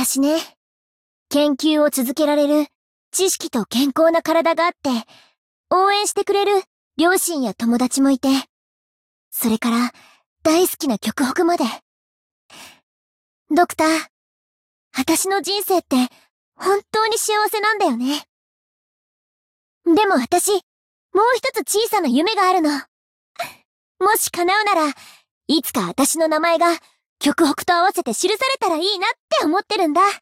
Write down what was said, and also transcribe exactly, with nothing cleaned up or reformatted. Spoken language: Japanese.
私ね、研究を続けられる知識と健康な体があって、応援してくれる両親や友達もいて、それから大好きな極北まで。ドクター、私の人生って本当に幸せなんだよね。でも私、もう一つ小さな夢があるの。もし叶うなら、いつか私の名前が極北と合わせて記されたらいいなって思ってるんだ。